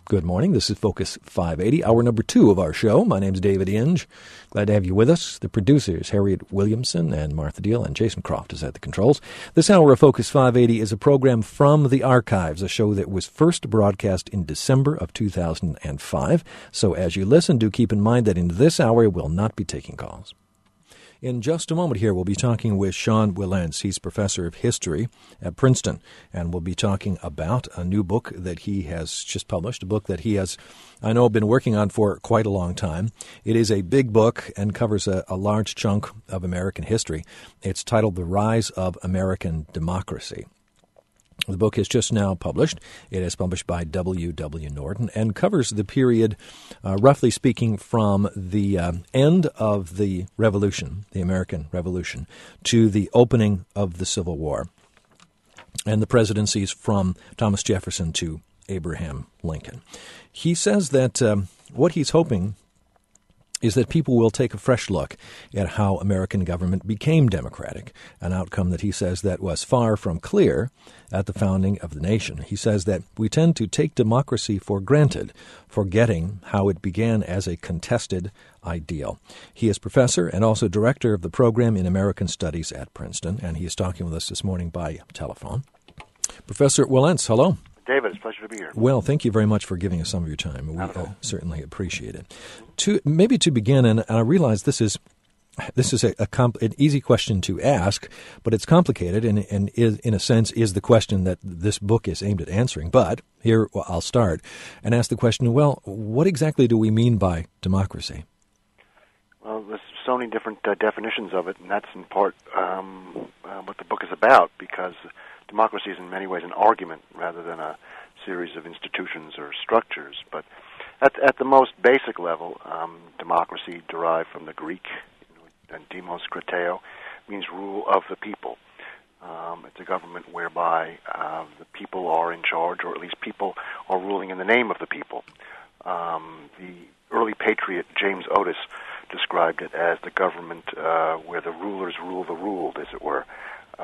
Good morning. This is Focus 580, hour number 2 of our show. My name's David Inge. Glad to have you with us. The producers, Harriet Williamson and Martha Deal, and Jason Croft is at the controls. This hour of Focus 580 is a program from the archives, a show that was first broadcast in December of 2005. So as you listen, do keep in mind that in this hour, we'll not be taking calls. In just a moment here, we'll be talking with Sean Wilentz. He's professor of history at Princeton, and we'll be talking about a new book that he has just published, a book that he has, I know, been working on for quite a long time. It is a big book and covers a large chunk of American history. It's titled The Rise of American Democracy. The book is just now published. It is published by W.W. Norton and covers the period, roughly speaking, from the end of the Revolution, the American Revolution, to the opening of the Civil War, and the presidencies from Thomas Jefferson to Abraham Lincoln. He says that what he's hoping is that people will take a fresh look at how American government became democratic, an outcome that he says that was far from clear at the founding of the nation. He says that we tend to take democracy for granted, forgetting how it began as a contested ideal. He is professor and also director of the program in American Studies at Princeton, and he is talking with us this morning by telephone. Professor Wilentz, hello. David, it's a pleasure to be here. Well, thank you very much for giving us some of your time. We certainly appreciate it. Maybe to begin, and I realize this is an easy question to ask, but it's complicated and is, in a sense, is the question that this book is aimed at answering. But here I'll start and ask the question, well, what exactly do we mean by democracy? Well, there's so many different definitions of it, and that's in part what the book is about, because democracy is in many ways an argument rather than a series of institutions or structures. But at the most basic level, democracy derived from the Greek, and demos krateo, means rule of the people. It's a government whereby the people are in charge, or at least people are ruling in the name of the people. The early patriot James Otis described it as the government where the rulers rule the ruled, as it were.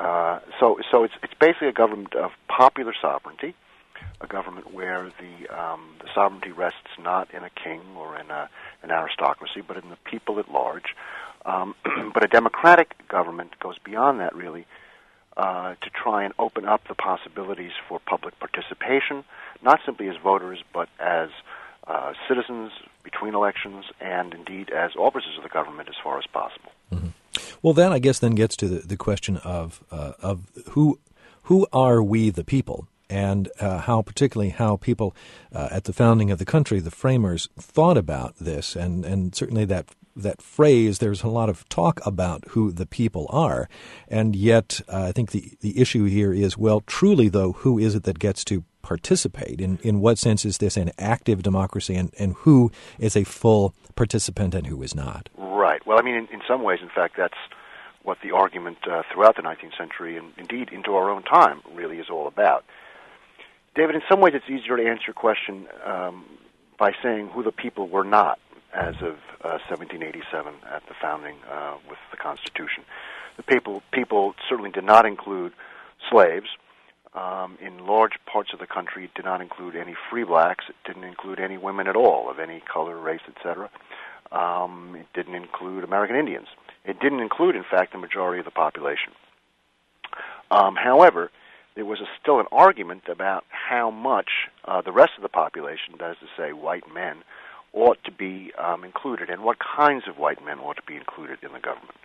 So it's basically a government of popular sovereignty, a government where the sovereignty rests not in a king or in an aristocracy, but in the people at large. But a democratic government goes beyond that, really, to try and open up the possibilities for public participation, not simply as voters, but as citizens between elections, and indeed as officers of the government as far as possible. Mm-hmm. Well, that, I guess, then gets to the question of who are we, the people, and particularly how people at the founding of the country, the framers, thought about this, and certainly that phrase, there's a lot of talk about who the people are, and yet I think the issue here is, well, truly, though, who is it that gets to participate? In what sense is this an active democracy, and who is a full participant and who is not? Right. Well, I mean, in some ways, in fact, that's what the argument throughout the 19th century and indeed into our own time really is all about. David, in some ways it's easier to answer your question by saying who the people were not as of 1787 at the founding with the Constitution. The people certainly did not include slaves. In large parts of the country, it did not include any free blacks. It didn't include any women at all of any color, race, etc. It didn't include American Indians. It didn't include, in fact, the majority of the population. However, there was still an argument about how much the rest of the population, that is to say white men, ought to be included, and what kinds of white men ought to be included in the government.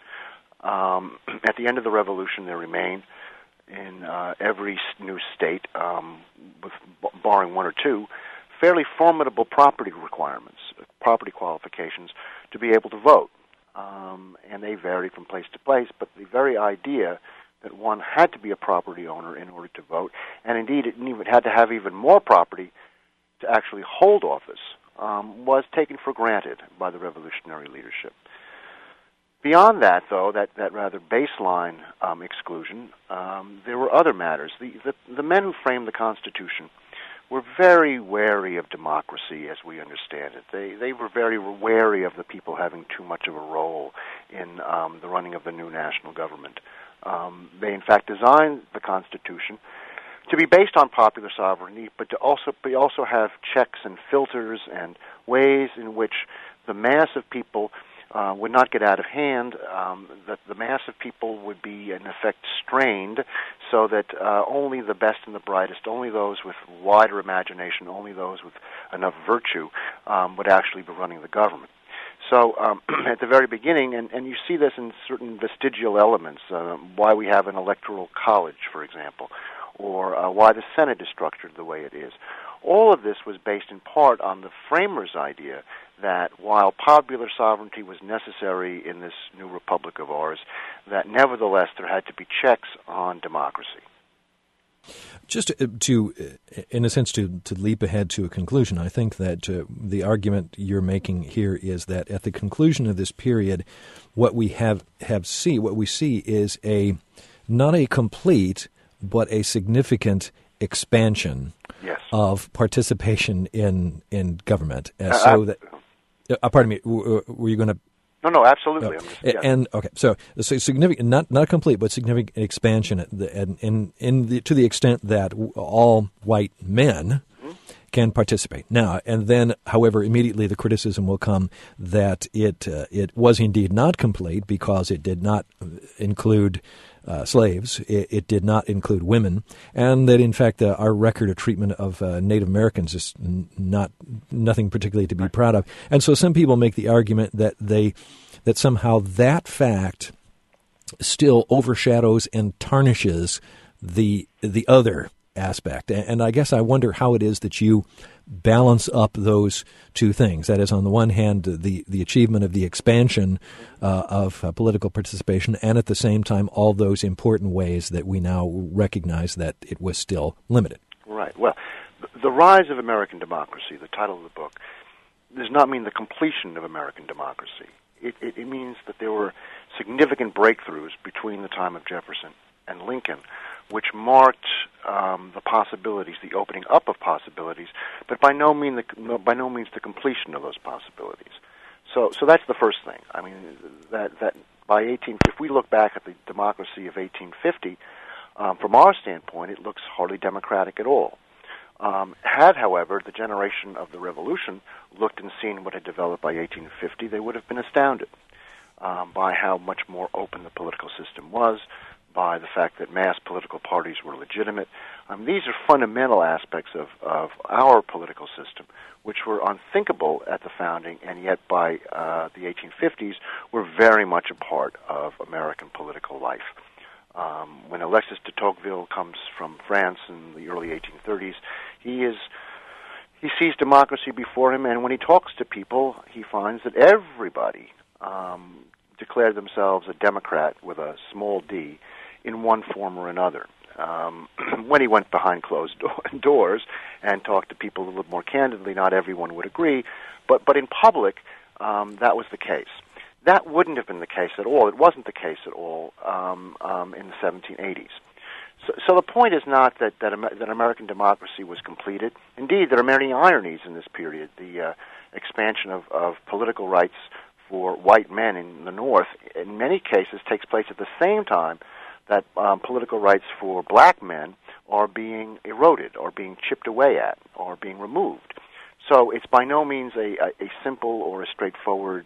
At the end of the Revolution, there remained in every new state, with barring one or two, fairly formidable property requirements, property qualifications to be able to vote. And they varied from place to place, but the very idea that one had to be a property owner in order to vote, and indeed it had to have even more property to actually hold office, was taken for granted by the revolutionary leadership. Beyond that, though, that rather baseline exclusion, there were other matters. The men who framed the Constitution were very wary of democracy as we understand it. They were very wary of the people having too much of a role in the running of the new national government. They, in fact, designed the Constitution to be based on popular sovereignty, but to also have checks and filters and ways in which the mass of people would not get out of hand, that the mass of people would be, in effect, strained so that only the best and the brightest, only those with wider imagination, only those with enough virtue would actually be running the government. So at the very beginning, and you see this in certain vestigial elements, why we have an electoral college, for example, or why the Senate is structured the way it is. All of this was based in part on the framers' idea that while popular sovereignty was necessary in this new republic of ours, that nevertheless there had to be checks on democracy. Just to in a sense, to leap ahead to a conclusion, I think that the argument you're making here is that at the conclusion of this period, what we see is not a complete, but a significant expansion of participation in government. Pardon me, were you going to? No, absolutely. And okay, so significant, not complete, but significant expansion to the extent that all white men can participate. Now, and then, however, immediately the criticism will come that it was indeed not complete because it did not include slaves, it did not include women, and that in fact our record of treatment of Native Americans is nothing particularly to be proud of. And so some people make the argument that somehow that fact still overshadows and tarnishes the other aspect. And I guess I wonder how it is that you balance up those two things. That is, on the one hand, the achievement of the expansion of political participation, and at the same time, all those important ways that we now recognize that it was still limited. Right. Well, the rise of American democracy, the title of the book, does not mean the completion of American democracy. It means that there were significant breakthroughs between the time of Jefferson and Lincoln, which marked the possibilities, the opening up of possibilities, but by no means the completion of those possibilities. So that's the first thing. I mean, that by if we look back at the democracy of 1850, from our standpoint, it looks hardly democratic at all. Had, however, the generation of the Revolution looked and seen what had developed by 1850, they would have been astounded by how much more open the political system was, by the fact that mass political parties were legitimate. These are fundamental aspects of our political system, which were unthinkable at the founding, and yet by the 1850s were very much a part of American political life. When Alexis de Tocqueville comes from France in the early 1830s, he sees democracy before him, and when he talks to people, he finds that everybody declared themselves a Democrat with a small d in one form or another. When he went behind closed doors and talked to people a little more candidly, not everyone would agree, but in public, that was the case. That wouldn't have been the case at all. It wasn't the case at all in the 1780s. So the point is not that American democracy was completed. Indeed, there are many ironies in this period. The expansion of political rights for white men in the North, in many cases, takes place at the same time that political rights for black men are being eroded or being chipped away at or being removed. So it's by no means a simple or a straightforward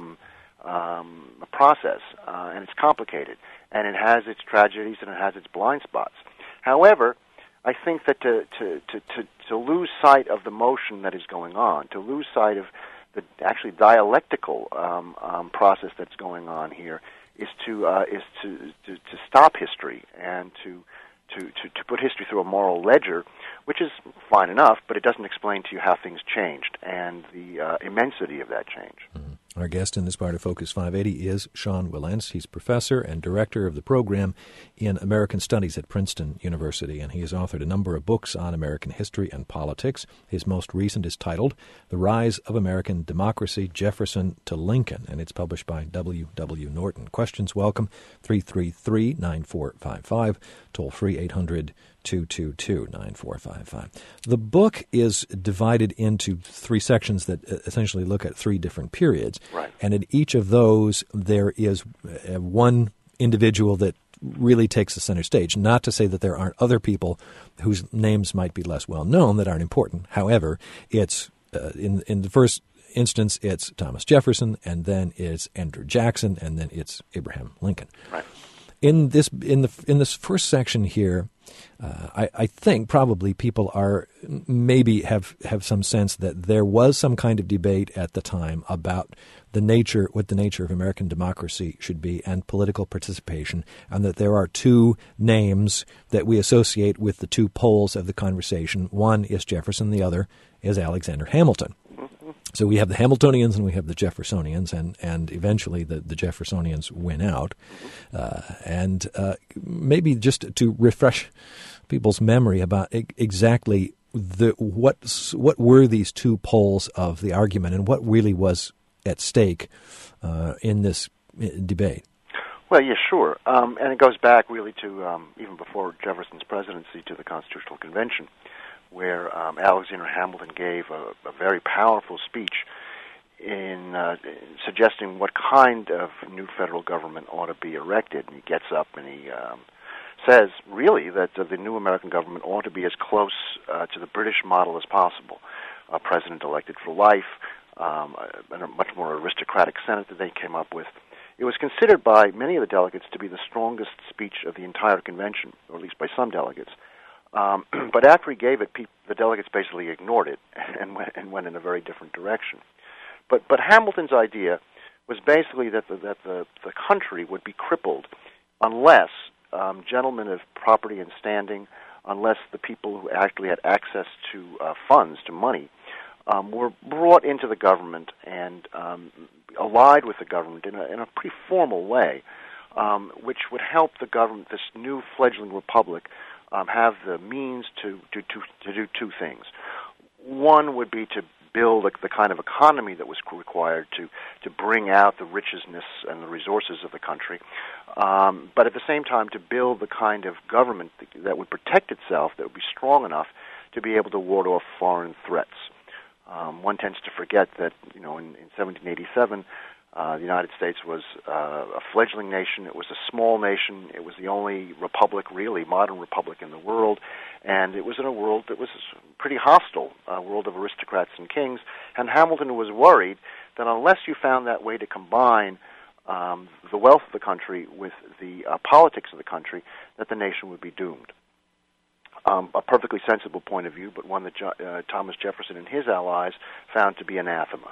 process, and it's complicated, and it has its tragedies and it has its blind spots. However, I think that to lose sight of the motion that is going on, to lose sight of the actually dialectical process that's going on here, is to stop history and to put history through a moral ledger, which is fine enough, but it doesn't explain to you how things changed and the immensity of that change. Mm-hmm. Our guest in this part of Focus 580 is Sean Wilentz. He's professor and director of the program in American Studies at Princeton University, and he has authored a number of books on American history and politics. His most recent is titled The Rise of American Democracy, Jefferson to Lincoln, and it's published by W. W. Norton. Questions welcome, 333-9455, toll-free 800-222-9455. The book is divided into three sections that essentially look at three different periods. Right. And in each of those, there is one individual that really takes the center stage. Not to say that there aren't other people whose names might be less well known that aren't important. However, it's in the first instance, it's Thomas Jefferson, and then it's Andrew Jackson, and then it's Abraham Lincoln. Right. In this first section here, I think probably people are maybe have some sense that there was some kind of debate at the time about what the nature of American democracy should be and political participation, and that there are two names that we associate with the two poles of the conversation. One is Jefferson, the other is Alexander Hamilton. So we have the Hamiltonians and we have the Jeffersonians, and eventually the Jeffersonians win out. And maybe just to refresh people's memory about exactly what were these two poles of the argument and what really was at stake in this debate. Well, yeah, sure. And it goes back really to even before Jefferson's presidency, to the Constitutional Convention, where Alexander Hamilton gave a very powerful speech in suggesting what kind of new federal government ought to be erected. And he gets up and he says, really, that the new American government ought to be as close to the British model as possible. A president elected for life, and a much more aristocratic Senate that they came up with. It was considered by many of the delegates to be the strongest speech of the entire convention, or at least by some delegates. But after he gave it, the delegates basically ignored it and went in a very different direction. But Hamilton's idea was basically that the country would be crippled unless gentlemen of property and standing, unless the people who actually had access to funds, to money, were brought into the government and allied with the government in a pretty formal way, which would help the government, this new fledgling republic, have the means to do two things. One would be to build the kind of economy that was required to bring out the richness and the resources of the country, but at the same time to build the kind of government that would protect itself, that would be strong enough to be able to ward off foreign threats. One tends to forget that, in 1787, the United States was a fledgling nation. It was a small nation. It was the only republic, really, modern republic in the world. And it was in a world that was pretty hostile, a world of aristocrats and kings. And Hamilton was worried that unless you found that way to combine the wealth of the country with the politics of the country, that the nation would be doomed. A perfectly sensible point of view, but one that Thomas Jefferson and his allies found to be anathema.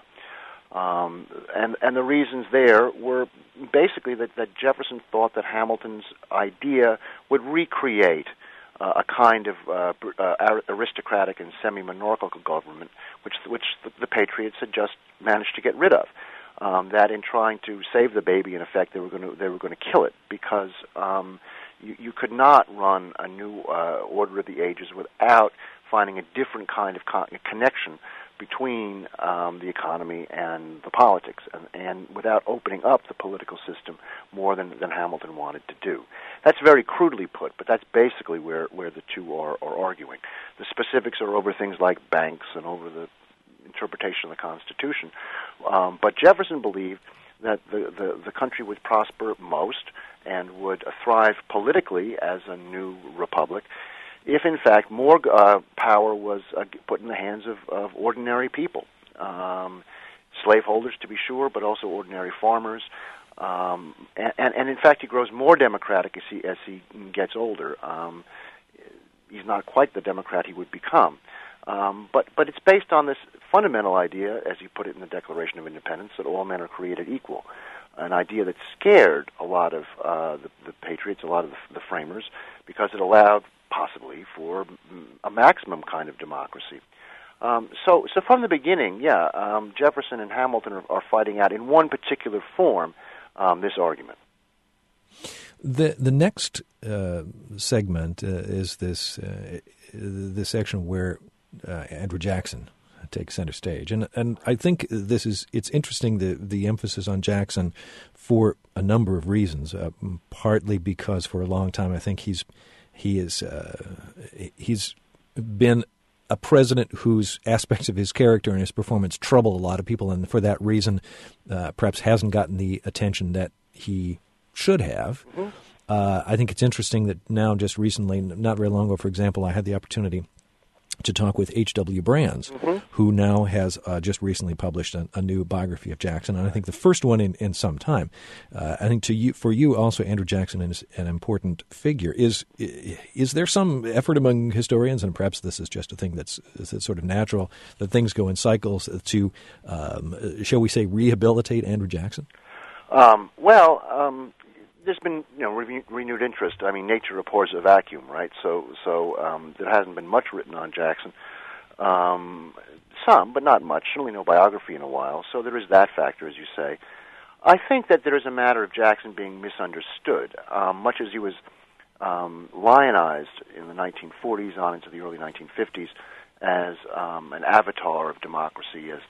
And the reasons there were basically that Jefferson thought that Hamilton's idea would recreate a kind of aristocratic and semi-monarchical government, which the Patriots had just managed to get rid of. That in trying to save the baby, in effect, they were going to kill it, because you could not run a new order of the ages without finding a different kind of connection between the economy and the politics, and without opening up the political system more than Hamilton wanted to do. That's very crudely put, but that's basically where the two are arguing. The specifics are over things like banks and over the interpretation of the Constitution. But Jefferson believed that the country would prosper most and would thrive politically as a new republic if, in fact, more power was put in the hands of ordinary people, slaveholders, to be sure, but also ordinary farmers. And in fact, he grows more democratic as he gets older. He's not quite the Democrat he would become. But it's based on this fundamental idea, as you put it in the Declaration of Independence, that all men are created equal, an idea that scared a lot of the Patriots, a lot of the framers, because it allowed possibly for a maximum kind of democracy. So from the beginning, Jefferson and Hamilton are fighting out in one particular form this argument. The next segment is this section where Andrew Jackson takes center stage, and I think it's interesting the emphasis on Jackson for a number of reasons. Partly because for a long time I think he's been a president whose aspects of his character and his performance trouble a lot of people, and for that reason perhaps hasn't gotten the attention that he should have. Mm-hmm. I think it's interesting that now, just recently, not very long ago, for example, I had the opportunity to talk with H.W. Brands, who now has just recently published a new biography of Jackson, and I think the first one in some time. I think for you also, Andrew Jackson is an important figure. Is there some effort among historians, and perhaps this is just a thing that's sort of natural, that things go in cycles, to, shall we say, rehabilitate Andrew Jackson? There's been renewed interest. I mean, nature abhors a vacuum, right? So there hasn't been much written on Jackson. Some, but not much. Certainly no biography in a while. So there is that factor, as you say. I think that there is a matter of Jackson being misunderstood, much as he was lionized in the 1940s on into the early 1950s as an avatar of democracy, as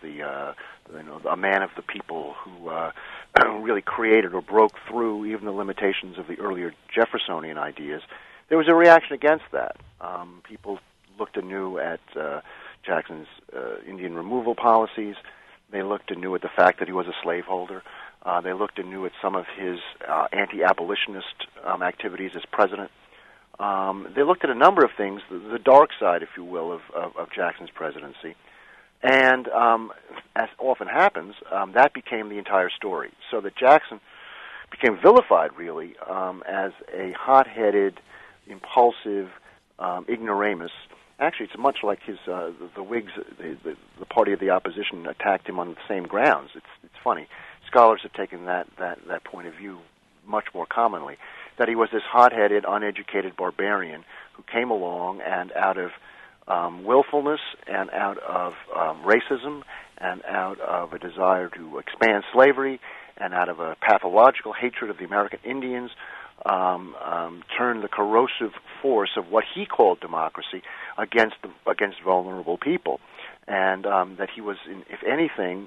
a man of the people who really created or broke through even the limitations of the earlier Jeffersonian ideas. There was a reaction against that. People looked anew at Jackson's Indian removal policies. They looked anew at the fact that he was a slaveholder. They looked anew at some of his anti-abolitionist activities as president. They looked at a number of things, the dark side, if you will, of Jackson's presidency. And as often happens, that became the entire story. So that Jackson became vilified, really, as a hot-headed, impulsive ignoramus. Actually, it's much like the Whigs, the party of the opposition, attacked him on the same grounds. It's funny. Scholars have taken that point of view much more commonly, that he was this hot-headed, uneducated barbarian who came along and out of willfulness and out of racism and out of a desire to expand slavery and out of a pathological hatred of the American Indians, turned the corrosive force of what he called democracy against vulnerable people, and that he was, if anything,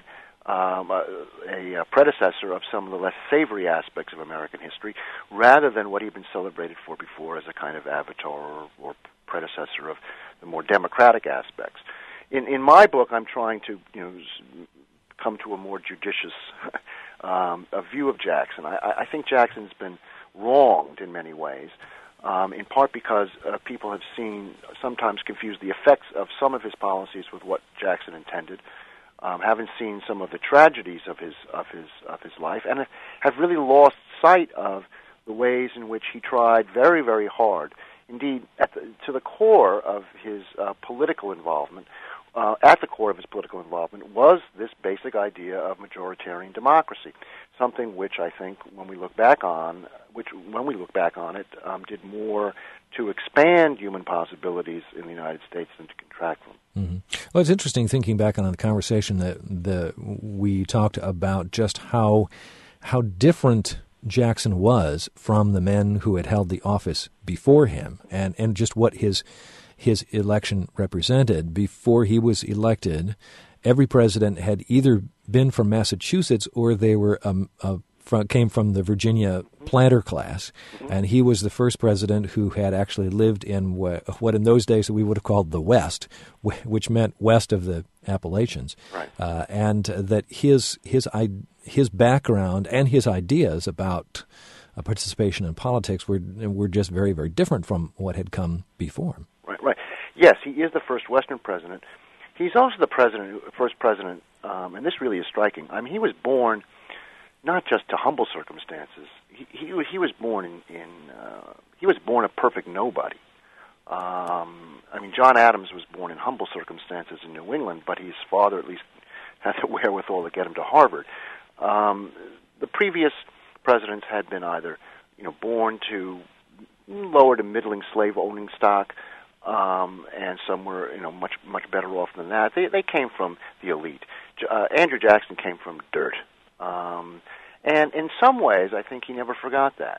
a predecessor of some of the less savory aspects of American history, rather than what he'd been celebrated for before as a kind of avatar or predecessor of the more democratic aspects. In my book, I'm trying to come to a more judicious a view of Jackson. I think Jackson's been wronged in many ways, in part because people have sometimes confused the effects of some of his policies with what Jackson intended. Haven't seen some of the tragedies of his life, and have really lost sight of the ways in which he tried very, very hard. Indeed, to the core of his political involvement, was this basic idea of majoritarian democracy, something which I think, when we look back on it, did more to expand human possibilities in the United States than to contract them. Mm-hmm. Well, it's interesting thinking back on the conversation that we talked about just how different Jackson was from the men who had held the office before him, and just what his election represented. Before he was elected, every president had either been from Massachusetts or they were came from the Virginia planter class, and he was the first president who had actually lived in what in those days we would have called the West, which meant west of the Appalachians, right. And that his background and his ideas about participation in politics were just very, very different from what had come before him. Right. Yes, he is the first Western president. He's also the first president, and this really is striking. I mean, he was born not just to humble circumstances. He was born he was born a perfect nobody. I mean, John Adams was born in humble circumstances in New England, but his father at least had the wherewithal to get him to Harvard. The previous presidents had been either, born to lower to middling slave-owning stock, and some were, much better off than that. They came from the elite. Andrew Jackson came from dirt. And in some ways, I think he never forgot that.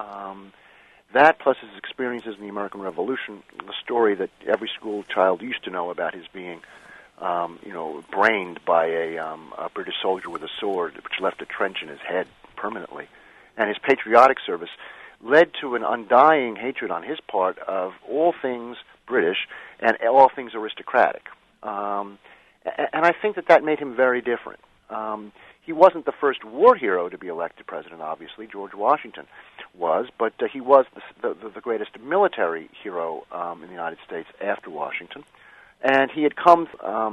That plus his experiences in the American Revolution, the story that every school child used to know about his being, brained by a British soldier with a sword, which left a trench in his head permanently, and his patriotic service led to an undying hatred on his part of all things British and all things aristocratic. And I think that made him very different. He wasn't the first war hero to be elected president, obviously. George Washington was, but he was the greatest military hero in the United States after Washington. And he had come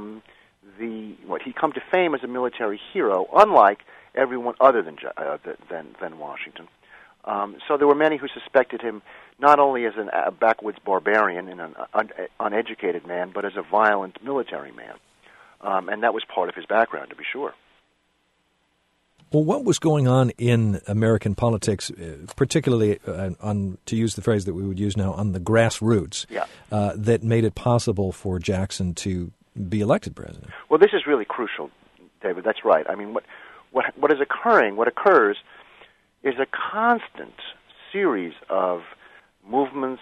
to fame as a military hero, unlike everyone other than Washington. So there were many who suspected him not only as a backwoods barbarian and an uneducated man, but as a violent military man. And that was part of his background, to be sure. Well, what was going on in American politics, particularly to use the phrase that we would use now, on the grassroots, that made it possible for Jackson to be elected president? Well, this is really crucial, David. That's right. I mean, what is occurring, what occurs, is a constant series of movements,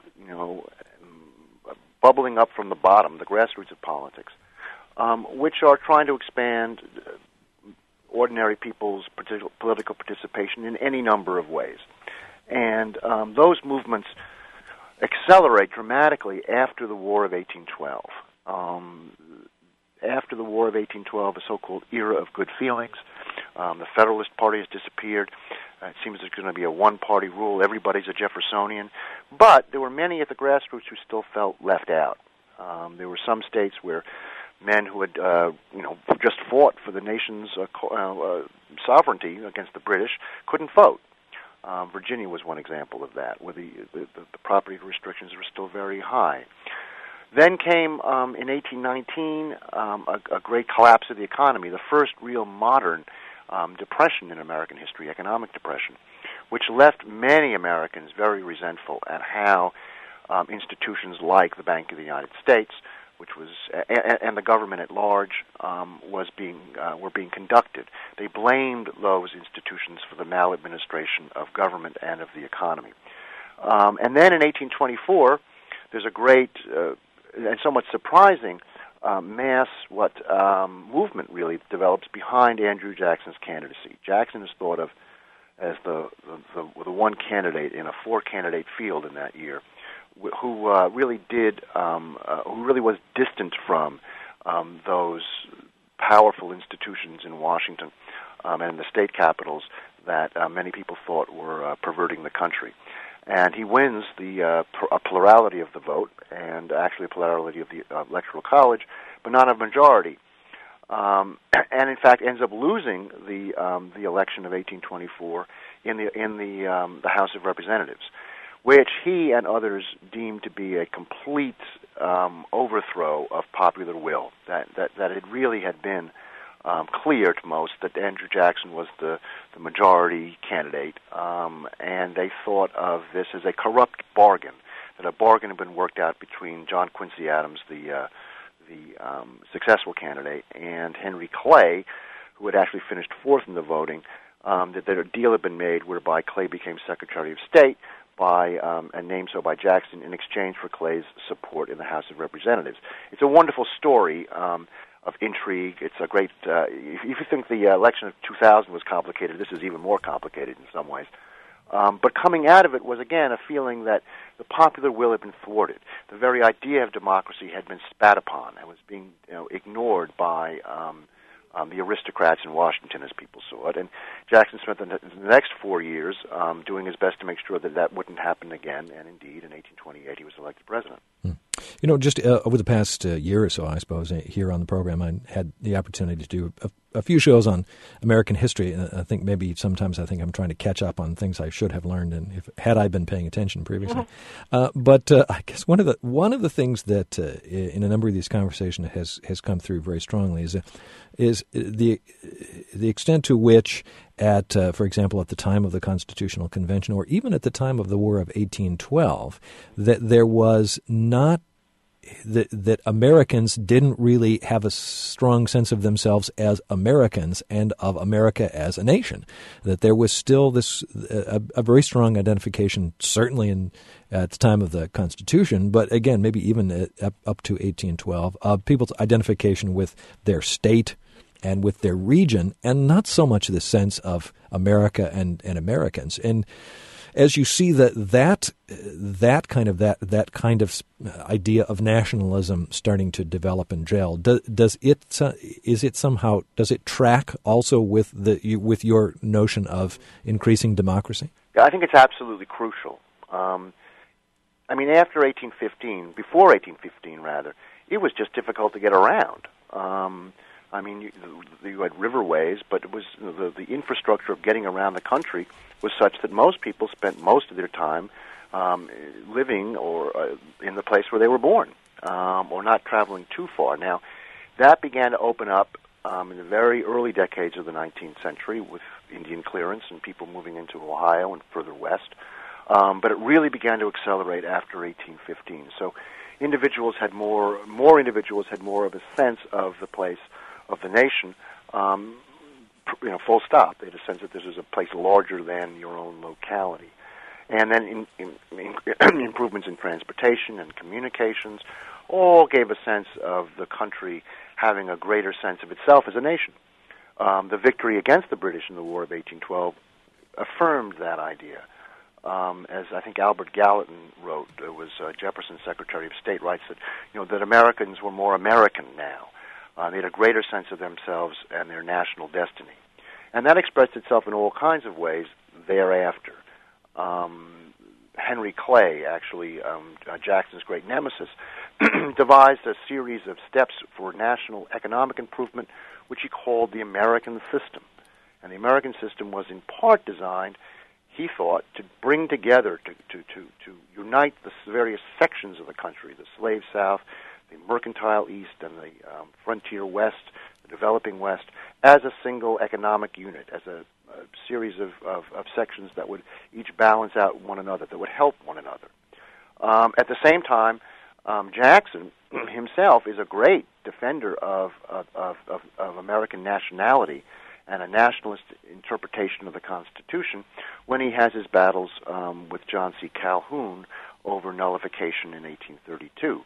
bubbling up from the bottom, the grassroots of politics, which are trying to expand ordinary people's political participation in any number of ways. And those movements accelerate dramatically after the War of 1812. After the War of 1812, the so-called era of good feelings, the Federalist Party has disappeared. It seems there's going to be a one-party rule. Everybody's a Jeffersonian. But there were many at the grassroots who still felt left out. There were some states where men who had, just fought for the nation's sovereignty against the British couldn't vote. Virginia was one example of that, where the property restrictions were still very high. Then came, in 1819, a great collapse of the economy, the first real modern depression in American history, economic depression, which left many Americans very resentful at how institutions like the Bank of the United States, which was and the government at large were being conducted. They blamed those institutions for the maladministration of government and of the economy. And then in 1824, there's a great and somewhat surprising mass movement really develops behind Andrew Jackson's candidacy. Jackson is thought of as the one candidate in a four-candidate field in that year, who really was distant from those powerful institutions in Washington and the state capitals that many people thought were perverting the country. And he wins a plurality of the vote, and actually a plurality of the electoral college, but not a majority. And in fact, ends up losing the election of 1824 in the House of Representatives, which he and others deemed to be a complete overthrow of popular will. That it really had been clear to most that Andrew Jackson was the majority candidate, and they thought of this as a corrupt bargain, that a bargain had been worked out between John Quincy Adams, the successful candidate, and Henry Clay, who had actually finished fourth in the voting, that a deal had been made whereby Clay became Secretary of State and named so by Jackson in exchange for Clay's support in the House of Representatives. It's a wonderful story of intrigue. It's a great, if you think the election of 2000 was complicated, this is even more complicated in some ways. But coming out of it was, again, a feeling that the popular will had been thwarted. The very idea of democracy had been spat upon and was being ignored by the aristocrats in Washington, as people saw it. And Jackson spent the next 4 years doing his best to make sure that wouldn't happen again. And indeed, in 1828, he was elected president. Just over the past year or so, I suppose, here on the program, I had the opportunity to do a few shows on American history. I think maybe sometimes I'm trying to catch up on things I should have learned, and had I been paying attention previously. But I guess one of the things that in a number of these conversations has come through very strongly is the extent to which, for example, at the time of the Constitutional Convention, or even at the time of the War of 1812, that there was not that Americans didn't really have a strong sense of themselves as Americans and of America as a nation. That there was still a very strong identification, certainly at the time of the Constitution, but again, maybe even up to 1812, of people's identification with their state and with their region, and not so much the sense of America and Americans. And As you see that kind of idea of nationalism starting to develop in jail, does it track also with your notion of increasing democracy? Yeah, I think it's absolutely crucial. After 1815, before 1815 rather, it was just difficult to get around. You had riverways, but it was the infrastructure of getting around the country was such that most people spent most of their time living or in the place where they were born, or not traveling too far. Now, that began to open up in the very early decades of the 19th century with Indian clearance and people moving into Ohio and further west. But it really began to accelerate after 1815. So individuals had more individuals had more of a sense of the place of the nation, full stop. They had a sense that this was a place larger than your own locality. And then improvements in transportation and communications all gave a sense of the country having a greater sense of itself as a nation. The victory against the British in the War of 1812 affirmed that idea. As I think Albert Gallatin wrote, it was Jefferson's Secretary of State, writes that Americans were more American now. They had a greater sense of themselves and their national destiny. And that expressed itself in all kinds of ways thereafter. Henry Clay, actually Jackson's great nemesis, devised a series of steps for national economic improvement, which he called the American system. And the American system was in part designed, he thought, to bring together, to unite the various sections of the country, the slave South, the mercantile East, and the frontier West, the developing West, as a single economic unit, as a series of sections that would each balance out one another, that would help one another. At the same time, Jackson himself is a great defender of American nationality and a nationalist interpretation of the Constitution when he has his battles with John C. Calhoun over nullification in 1832.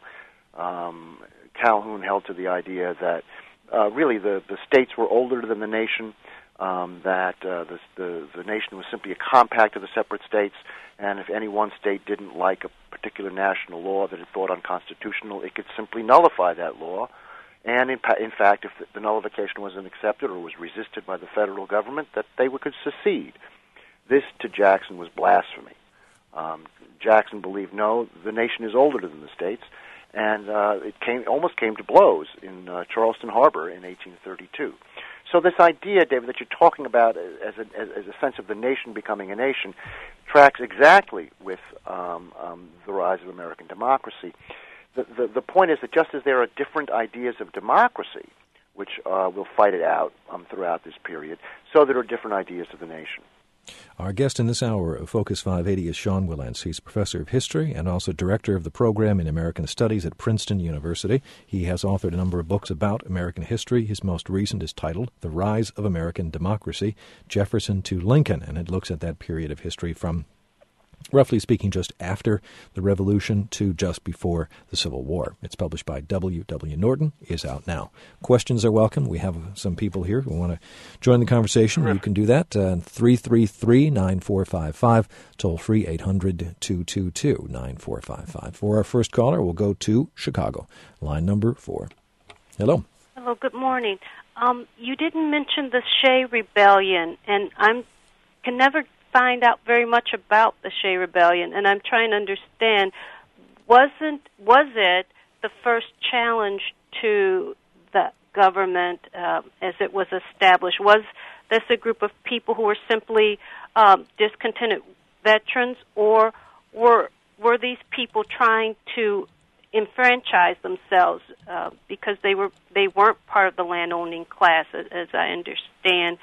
Calhoun held to the idea that really the states were older than the nation, that the nation was simply a compact of the separate states, and if any one state didn't like a particular national law that it thought unconstitutional, it could simply nullify that law. And in fact, if the nullification wasn't accepted or was resisted by the federal government, that they could secede. This, to Jackson, was blasphemy. Jackson believed, no, the nation is older than the states, and it almost came to blows in Charleston Harbor in 1832. So this idea, David, that you're talking about as a sense of the nation becoming a nation tracks exactly with the rise of American democracy. The point is that just as there are different ideas of democracy, which will fight it out throughout this period, so there are different ideas of the nation. Our guest in this hour of Focus 580 is Sean Wilentz. He's professor of history and also director of the program in American Studies at Princeton University. He has authored a number of books about American history. His most recent is titled The Rise of American Democracy, Jefferson to Lincoln, and it looks at that period of history from, roughly speaking, just after the Revolution to just before the Civil War. It's published by W. W. Norton, is out now. Questions are welcome. We have some people here who want to join the conversation. You can do that. 333-9455, toll free 800-222-9455. For our first caller, we'll go to Chicago, line number 4. Hello. Hello, good morning. You didn't mention the Shea Rebellion, and I can never find out very much about the Shea Rebellion, and I'm trying to understand, was it the first challenge to the government as it was established? Was this a group of people who were simply discontented veterans, or were these people trying to enfranchise themselves because they weren't part of the landowning class, as I understand?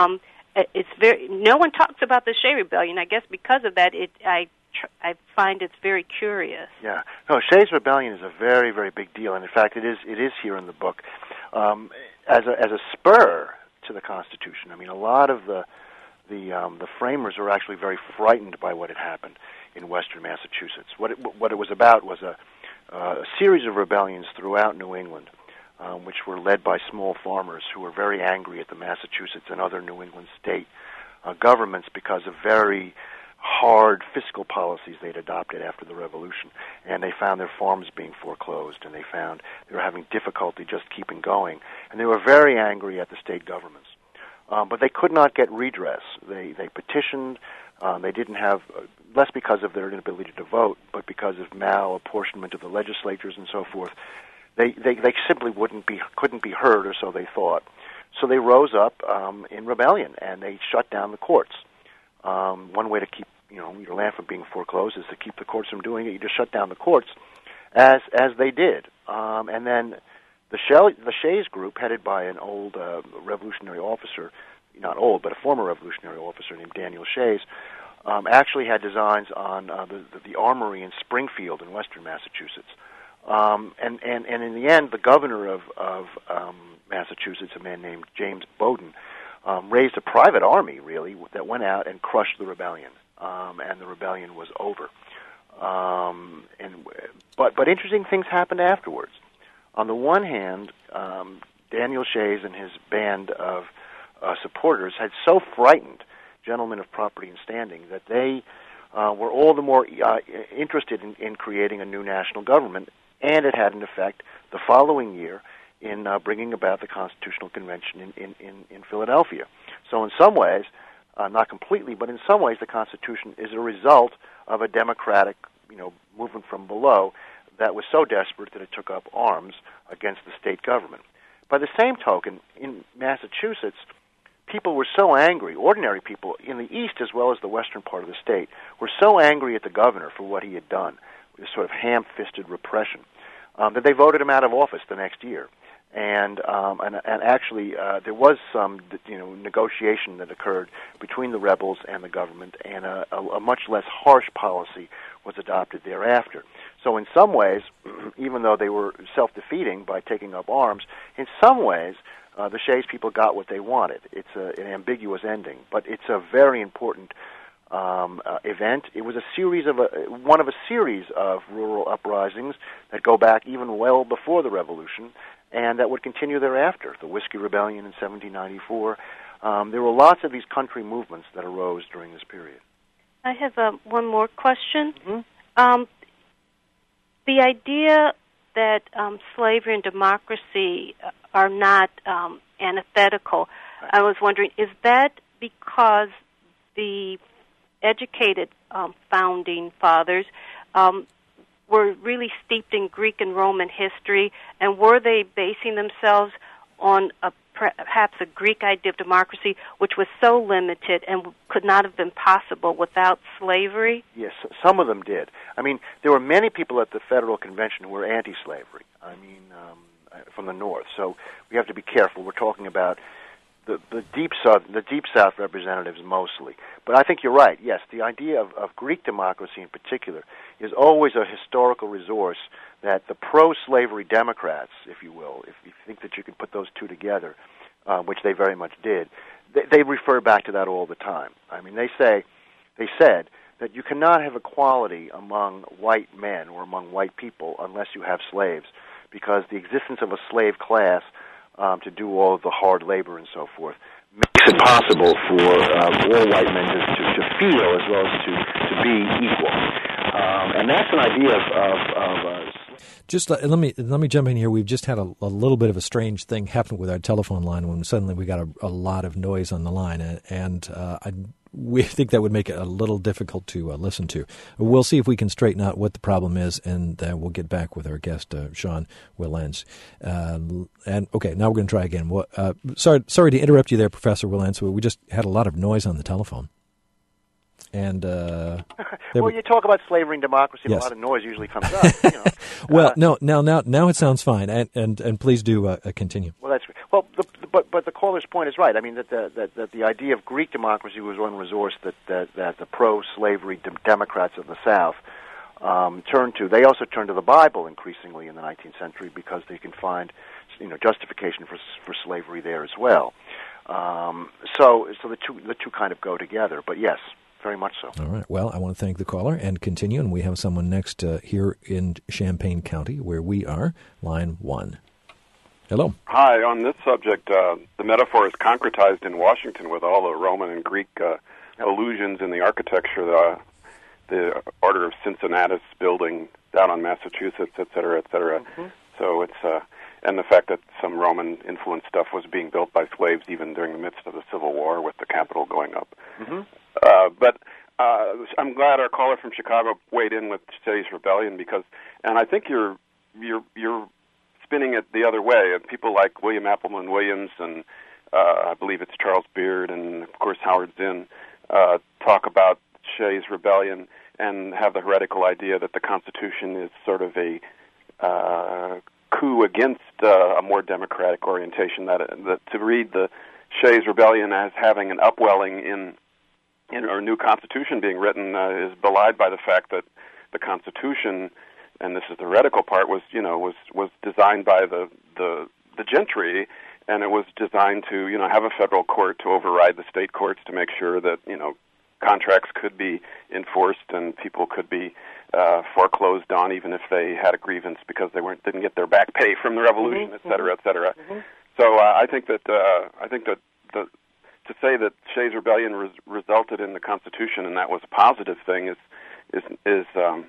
No one talks about the Shea Rebellion. I guess because of that, I find it's very curious. Yeah, no, Shea's Rebellion is a very, very big deal, and in fact, it is here in the book as a spur to the Constitution. I mean, a lot of the framers were actually very frightened by what had happened in Western Massachusetts. What it was about was a series of rebellions throughout New England, which were led by small farmers who were very angry at the Massachusetts and other New England state governments because of very hard fiscal policies they'd adopted after the revolution, and they found their farms being foreclosed, and they found they were having difficulty just keeping going, and they were very angry at the state governments. But they could not get redress. They petitioned. They didn't have, less because of their inability to vote, but because of malapportionment of the legislatures and so forth. They simply couldn't be heard, or so they thought. So they rose up in rebellion, and they shut down the courts. One way to keep your land from being foreclosed is to keep the courts from doing it. You just shut down the courts, as they did. And then the Shays group, headed by an old revolutionary officer, not old, but a former revolutionary officer named Daniel Shays, actually had designs on the armory in Springfield in western Massachusetts. And in the end, the governor of Massachusetts, a man named James Bowdoin, raised a private army, really, that went out and crushed the rebellion, and the rebellion was over. But interesting things happened afterwards. On the one hand, Daniel Shays and his band of supporters had so frightened gentlemen of property and standing that they were all the more interested in creating a new national government, and it had an effect the following year in bringing about the Constitutional Convention in Philadelphia. So in some ways, not completely, but in some ways the Constitution is a result of a democratic movement from below that was so desperate that it took up arms against the state government. By the same token, in Massachusetts, people were so angry, ordinary people in the east as well as the western part of the state, were so angry at the governor for what he had done, this sort of ham-fisted repression, that they voted him out of office the next year. And actually, there was some negotiation that occurred between the rebels and the government, and a much less harsh policy was adopted thereafter. So in some ways, even though they were self-defeating by taking up arms, in some ways, the Shays people got what they wanted. It's an ambiguous ending, but it's a very important event. It was one of a series of rural uprisings that go back even well before the Revolution, and that would continue thereafter. The Whiskey Rebellion in 1794. There were lots of these country movements that arose during this period. I have one more question. Mm-hmm. The idea that slavery and democracy are not antithetical, right. I was wondering, is that because the educated founding fathers were really steeped in Greek and Roman history, and were they basing themselves on perhaps a Greek idea of democracy, which was so limited and could not have been possible without slavery? Yes, some of them did. I mean, there were many people at the Federal Convention who were anti-slavery, from the North. So we have to be careful. We're talking about the Deep South representatives mostly. But I think you're right. Yes, the idea of Greek democracy in particular is always a historical resource that the pro-slavery Democrats, if you will, if you think that you can put those two together, which they very much did, they refer back to that all the time. I mean, they said that you cannot have equality among white men or among white people unless you have slaves, because the existence of a slave class to do all of the hard labor and so forth makes it possible for all white men to feel as well as to be equal. And that's an idea of Just let me jump in here. We've just had a little bit of a strange thing happen with our telephone line when suddenly we got a lot of noise on the line, and we think that would make it a little difficult to listen to. We'll see if we can straighten out what the problem is, and we'll get back with our guest, Sean Wilentz. And okay, now we're going to try again. Sorry to interrupt you there, Professor Wilentz. We just had a lot of noise on the telephone. And well, you talk about slavery and democracy, yes. A lot of noise usually comes up. Well, now it sounds fine, and please do continue. Well, that's great. Well, but the caller's point is right. I mean that the idea of Greek democracy was one resource that the pro-slavery Democrats of the South turned to. They also turned to the Bible increasingly in the 19th century because they can find justification for slavery there as well. So the two kind of go together. But yes. Very much so. All right. Well, I want to thank the caller and continue, and we have someone next here in Champaign County, where we are, line 1. Hello. Hi. On this subject, the metaphor is concretized in Washington with all the Roman and Greek allusions in the architecture, the Order of Cincinnatus building down on Massachusetts, et cetera, et cetera. Mm-hmm. So it's and the fact that some Roman influence stuff was being built by slaves even during the midst of the Civil War with the Capitol going up. Mm-hmm. But I'm glad our caller from Chicago weighed in with Shays Rebellion and I think you're spinning it the other way. And people like William Appleman Williams and I believe it's Charles Beard and of course Howard Zinn talk about Shays Rebellion and have the heretical idea that the Constitution is sort of a coup against a more democratic orientation. That to read the Shays Rebellion as having an upwelling in our new Constitution being written is belied by the fact that the Constitution, and this is the heretical part, was designed by the gentry, and it was designed to have a federal court to override the state courts to make sure that contracts could be enforced and people could be foreclosed on even if they had a grievance because they didn't get their back pay from the revolution, et cetera, et cetera. Mm-hmm. So I think that to say that Shays Rebellion resulted in the Constitution and that was a positive thing it's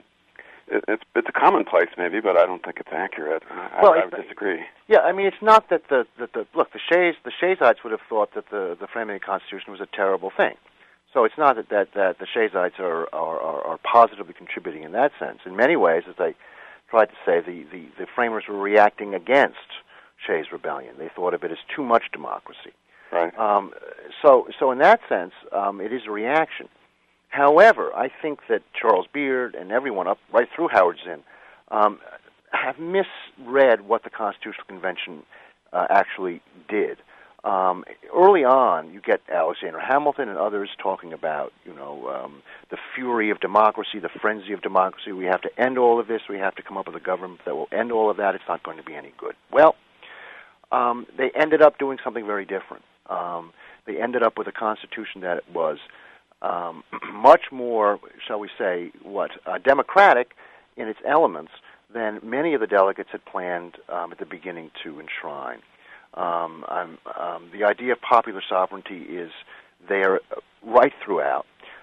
a commonplace maybe, but I don't think it's accurate. I would disagree. Yeah, I mean it's not that the Shayites would have thought that the framing of the Constitution was a terrible thing. So it's not that the Shayites are positively contributing in that sense. In many ways, as I tried to say, the framers were reacting against Shays Rebellion. They thought of it as too much democracy. Right. So in that sense, it is a reaction. However, I think that Charles Beard and everyone up right through Howard Zinn have misread what the Constitutional Convention actually did. Early on, you get Alexander Hamilton and others talking about, the fury of democracy, the frenzy of democracy. We have to end all of this. We have to come up with a government that will end all of that. It's not going to be any good. Well, they ended up doing something very different. They ended up with a constitution that was much more, shall we say, democratic in its elements than many of the delegates had planned at the beginning to enshrine. The idea of popular sovereignty is there right throughout.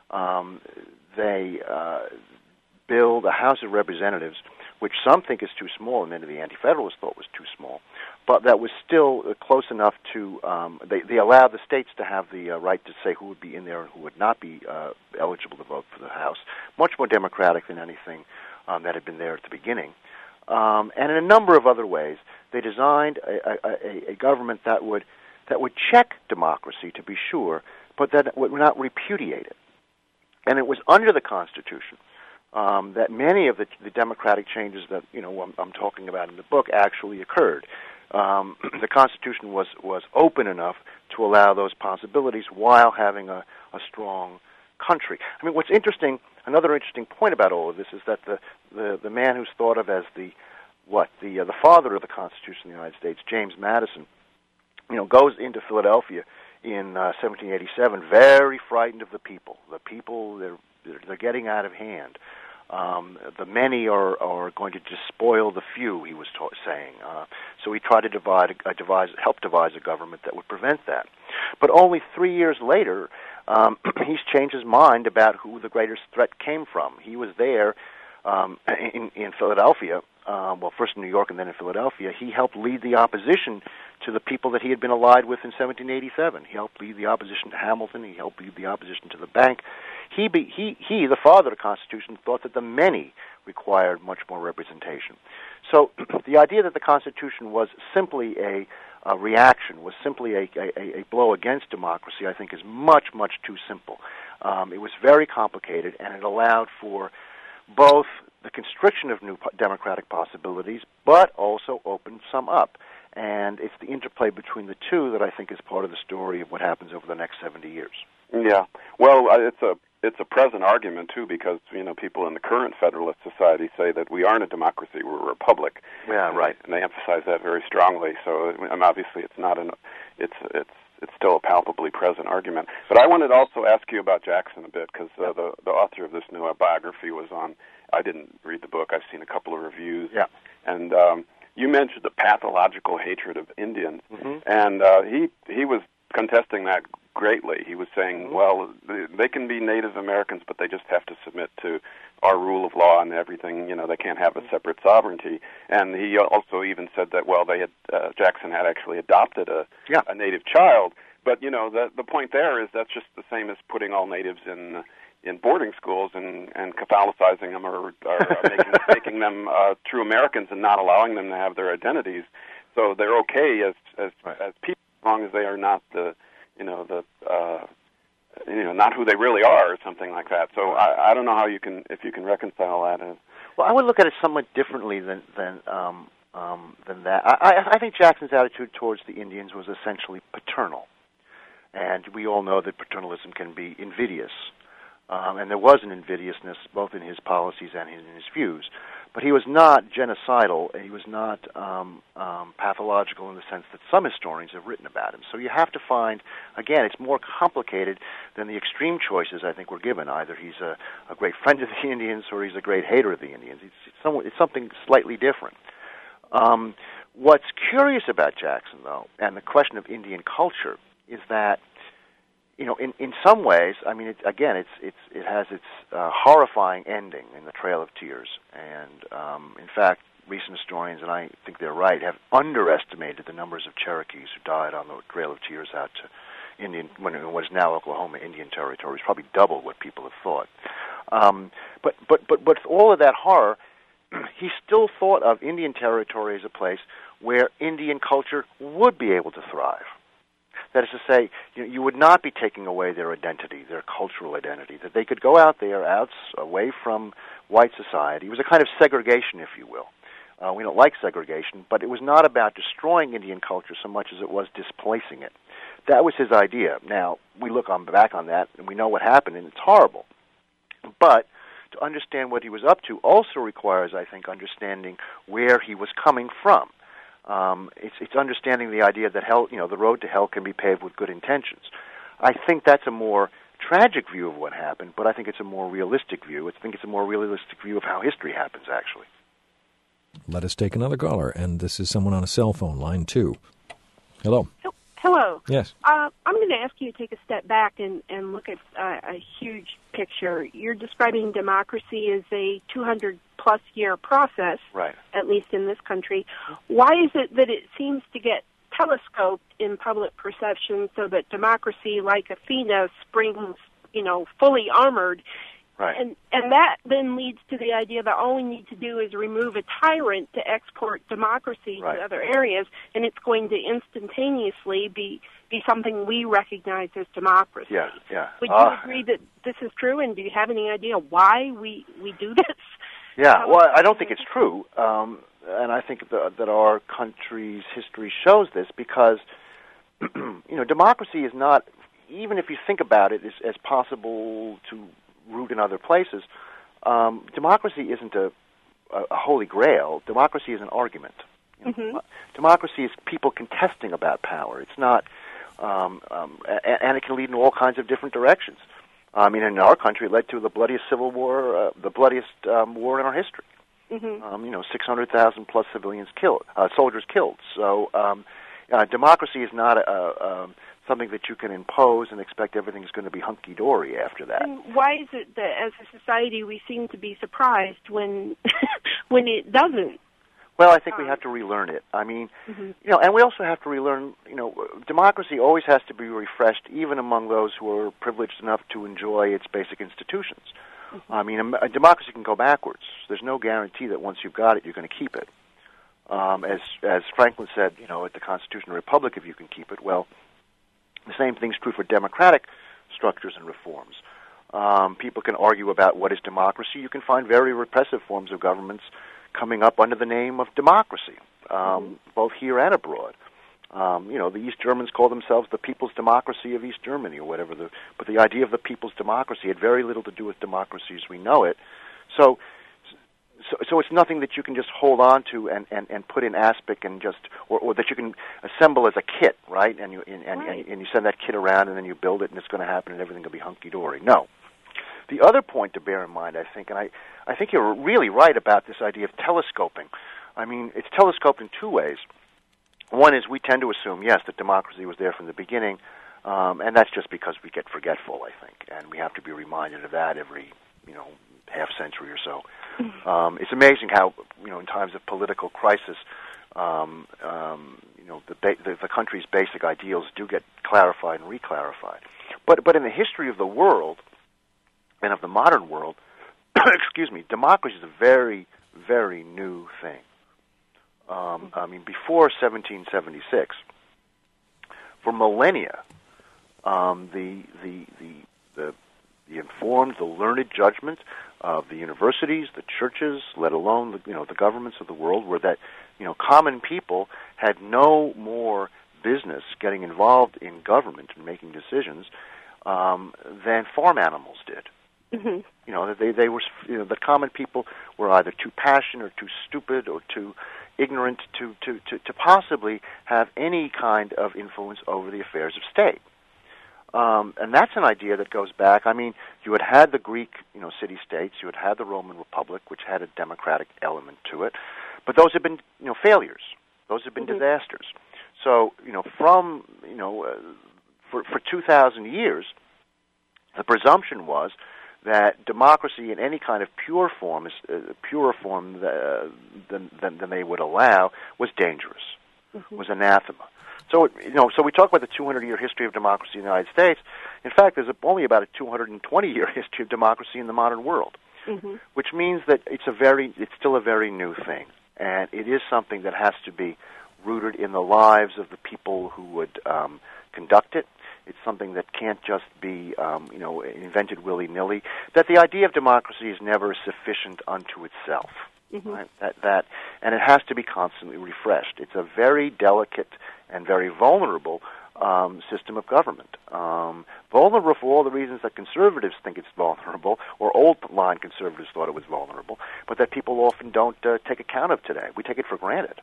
They build a House of Representatives, which some think is too small, and many of the Anti-Federalists thought was too small, but that was still close enough to, they allowed the states to have the right to say who would be in there and who would not be eligible to vote for the House. Much more democratic than anything that had been there at the beginning. And in a number of other ways, they designed a government that would check democracy, to be sure, but that would not repudiate it. And it was under the Constitution that many of the democratic changes that I'm talking about in the book actually occurred. The Constitution was open enough to allow those possibilities while having a strong country. I mean, what's interesting, another interesting point about all of this is that the man who's thought of as the father of the Constitution of the United States, James Madison, goes into Philadelphia in 1787, very frightened of the people. The people, they're getting out of hand. The many are going to despoil the few, he was saying. So he tried to help devise a government that would prevent that. But only 3 years later, he's changed his mind about who the greatest threat came from. He was there in Philadelphia, first in New York and then in Philadelphia. He helped lead the opposition to the people that he had been allied with in 1787. He helped lead the opposition to Hamilton. He helped lead the opposition to the bank. He, the father of the Constitution, thought that the many required much more representation. So the idea that the Constitution was simply a reaction, was simply a blow against democracy, I think is much, much too simple. It was very complicated, and it allowed for both the constriction of new democratic possibilities, but also opened some up. And it's the interplay between the two that I think is part of the story of what happens over the next 70 years. Yeah. Well, it's a present argument, too, because, people in the current Federalist Society say that we aren't a democracy, we're a republic. Yeah, right. And they emphasize that very strongly. So, obviously, it's not it's still a palpably present argument. But I wanted to also ask you about Jackson a bit, because the author of this new biography was on. I didn't read the book. I've seen a couple of reviews. Yeah. And you mentioned the pathological hatred of Indians, and he was contesting that greatly. He was saying, well, they can be Native Americans, but they just have to submit to our rule of law and everything. They can't have a separate sovereignty. And he also even said that, well, Jackson had actually adopted a Native child. But, the point there is that's just the same as putting all Natives in boarding schools and Catholicizing them or making them true Americans and not allowing them to have their identities. So they're okay as people, as long as they are not not who they really are, or something like that. So I don't know if you can reconcile that. Well, I would look at it somewhat differently than that. I think Jackson's attitude towards the Indians was essentially paternal, and we all know that paternalism can be invidious, and there was an invidiousness both in his policies and in his views. But he was not genocidal. He was not pathological in the sense that some historians have written about him. So you have to find, again, it's more complicated than the extreme choices I think were given. Either he's a great friend of the Indians or he's a great hater of the Indians. It's something slightly different. What's curious about Jackson, though, and the question of Indian culture, is that in some ways, I mean, it has its horrifying ending in the Trail of Tears, and in fact, recent historians, and I think they're right, have underestimated the numbers of Cherokees who died on the Trail of Tears out to what is now Oklahoma Indian Territory. It's probably double what people have thought. But with all of that horror, he still thought of Indian Territory as a place where Indian culture would be able to thrive. That is to say, you would not be taking away their identity, their cultural identity, that they could go out there, away from white society. It was a kind of segregation, if you will. We don't like segregation, but it was not about destroying Indian culture so much as it was displacing it. That was his idea. Now, we look back on that, and we know what happened, and it's horrible. But to understand what he was up to also requires, I think, understanding where he was coming from. It's understanding the idea that hell, the road to hell can be paved with good intentions. I think that's a more tragic view of what happened, but I think it's a more realistic view. I think it's a more realistic view of how history happens, actually. Let us take another caller, and this is someone on a cell phone, line 2. Hello. Hello. Yes. I'm going to ask you to take a step back and look at a huge picture. You're describing democracy as a 200-plus year process, right, at least in this country. Why is it that it seems to get telescoped in public perception so that democracy, like Athena, springs, fully armored? Right. And that then leads to the idea that all we need to do is remove a tyrant to export democracy right. to other areas, and it's going to instantaneously be something we recognize as democracy. Yeah. Would you agree that this is true, and do you have any idea why we do this? Yeah, well, I don't think it's true, and I think that our country's history shows this because, democracy is not, even if you think about it as possible to root in other places, democracy isn't a holy grail. Democracy is an argument. Mm-hmm. Democracy is people contesting about power. It's not, and it can lead in all kinds of different directions. I mean, in our country, it led to the bloodiest civil war, the bloodiest war in our history. Mm-hmm. 600,000 plus civilians killed, soldiers killed. So, democracy is not something that you can impose and expect everything's going to be hunky-dory after that. And why is it that as a society we seem to be surprised when when it doesn't? Well, I think we have to relearn it. I mean, mm-hmm. And we also have to relearn, democracy always has to be refreshed, even among those who are privileged enough to enjoy its basic institutions. Mm-hmm. I mean, a democracy can go backwards. There's no guarantee that once you've got it, you're going to keep it. As Franklin said, at the Constitutional Republic, if you can keep it, well, the same thing's true for democratic structures and reforms. People can argue about what is democracy. You can find very repressive forms of governments coming up under the name of democracy, both here and abroad. The East Germans call themselves the People's Democracy of East Germany or whatever. But the idea of the People's Democracy had very little to do with democracy as we know it. So it's nothing that you can just hold on to and put in aspic and just or that you can assemble as a kit, right? And you send that kit around and then you build it and it's going to happen and everything will be hunky dory. No. The other point to bear in mind, I think, and I think you're really right about this idea of telescoping. I mean, it's telescoped in two ways. One is we tend to assume, yes, that democracy was there from the beginning, And that's just because we get forgetful, I think, and we have to be reminded of that every, half century or so. It's amazing how, in times of political crisis, the country's basic ideals do get clarified and reclarified. But in the history of the world and of the modern world, excuse me, democracy is a very, very new thing. Before 1776, for millennia, the informed, the learned judgment of the universities, the churches, let alone the governments of the world, were that common people had no more business getting involved in government and making decisions than farm animals did. Mm-hmm. They were the common people were either too passionate or too stupid or too ignorant to possibly have any kind of influence over the affairs of state. And that's an idea that goes back. You had the Greek, city-states. You had the Roman Republic, which had a democratic element to it. But those have been, failures. Those have been disasters. So, for 2,000 years, the presumption was that democracy in any kind of pure form, purer form than they would allow, was dangerous, was anathema. So, so we talk about the 200-year history of democracy in the United States. In fact, there's only about a 220-year history of democracy in the modern world, which means that it's still a very new thing, and it is something that has to be rooted in the lives of the people who would conduct it. It's something that can't just be, invented willy-nilly. That the idea of democracy is never sufficient unto itself. Right? And it has to be constantly refreshed. It's a very delicate and very vulnerable system of government. Vulnerable for all the reasons that conservatives think it's vulnerable, or old-line conservatives thought it was vulnerable, but that people often don't take account of today. We take it for granted.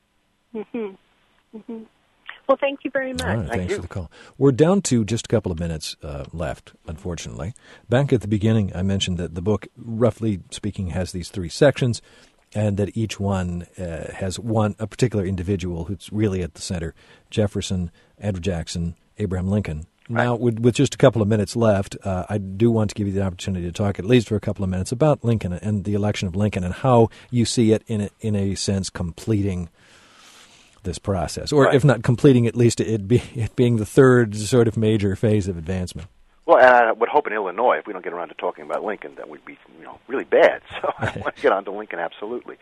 Well, thank you very much. All right, thanks for the call. We're down to just a couple of minutes left, unfortunately. Back at the beginning, I mentioned that the book, roughly speaking, has these 3 sections, and that each one has a particular individual who's really at the center: Jefferson, Andrew Jackson, Abraham Lincoln. Right. Now, with just a couple of minutes left, I do want to give you the opportunity to talk at least for a couple of minutes about Lincoln and the election of Lincoln and how you see it in a sense completing this process, or if not completing, at least it being the third sort of major phase of advancement. Well, and I would hope in Illinois, if we don't get around to talking about Lincoln, that would be really bad. So I want to get on to Lincoln, absolutely.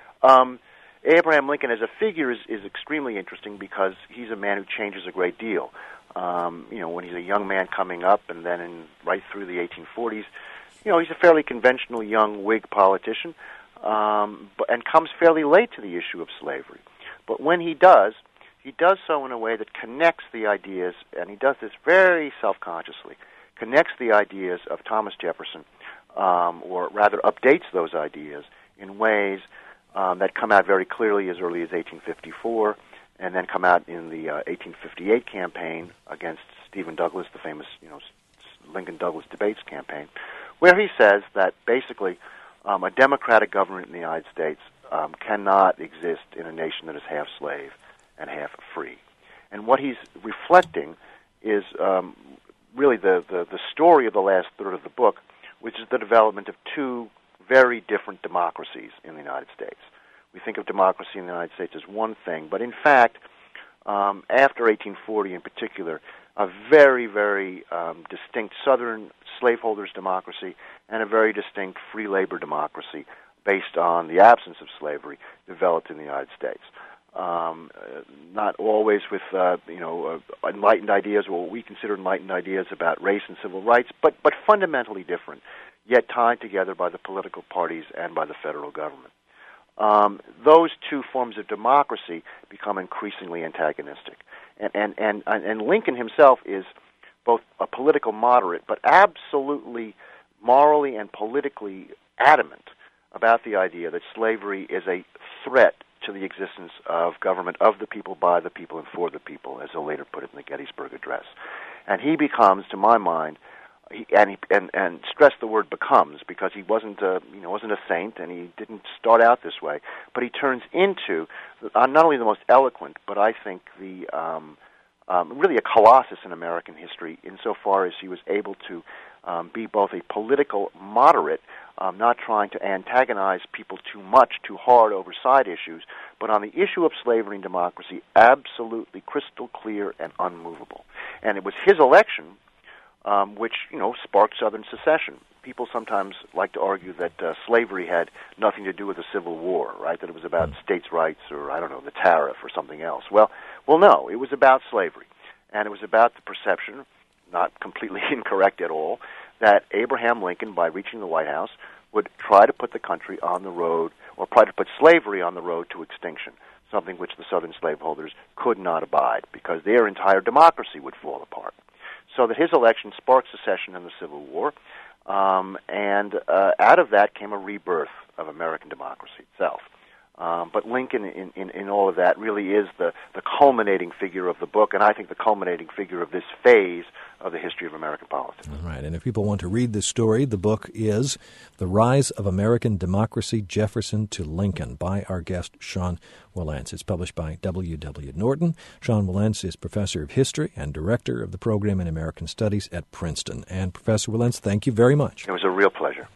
Abraham Lincoln as a figure is extremely interesting because he's a man who changes a great deal. When he's a young man coming up, and then right through the 1840s, he's a fairly conventional young Whig politician, and comes fairly late to the issue of slavery. But when he does so in a way that connects the ideas, and he does this very self-consciously, connects the ideas of Thomas Jefferson, or rather updates those ideas in ways that come out very clearly as early as 1854, and then come out in the 1858 campaign against Stephen Douglas, the famous Lincoln-Douglas debates campaign, where he says that basically a democratic government in the United States cannot exist in a nation that is half slave and half free. And what he's reflecting is really the story of the last third of the book, which is the development of 2 very different democracies in the United States. We think of democracy in the United States as one thing, but in fact, after 1840 in particular, a very, very distinct Southern slaveholders democracy and a very distinct free labor democracy based on the absence of slavery developed in the United States. Not always with enlightened ideas, or what we consider enlightened ideas about race and civil rights, but fundamentally different, yet tied together by the political parties and by the federal government. Those 2 forms of democracy become increasingly antagonistic. And Lincoln himself is both a political moderate, but absolutely morally and politically adamant about the idea that slavery is a threat to the existence of government of the people, by the people, and for the people, as he'll later put it in the Gettysburg Address. And he becomes, to my mind, and stress the word becomes, because he wasn't a saint, and he didn't start out this way, but he turns into not only the most eloquent, but I think the really a colossus in American history insofar as he was able to be both a political moderate, not trying to antagonize people too much, too hard over side issues, but on the issue of slavery and democracy, absolutely crystal clear and unmovable. And it was his election which, sparked Southern secession. People sometimes like to argue that slavery had nothing to do with the Civil War, right? That it was about states' rights or, the tariff or something else. Well, no, it was about slavery. And it was about the perception, not completely incorrect at all, that Abraham Lincoln, by reaching the White House, would try to put the country on the road, or try to put slavery on the road to extinction, something which the Southern slaveholders could not abide, because their entire democracy would fall apart. So that his election sparked secession and the Civil War, and out of that came a rebirth of American democracy itself. But Lincoln, in all of that, really is the culminating figure of the book, and I think the culminating figure of this phase of the history of American politics. All right, and if people want to read this story, the book is The Rise of American Democracy, Jefferson to Lincoln, by our guest, Sean Wilentz. It's published by W.W. Norton. Sean Wilentz is Professor of History and Director of the Program in American Studies at Princeton. And Professor Wilentz, thank you very much. It was a real pleasure.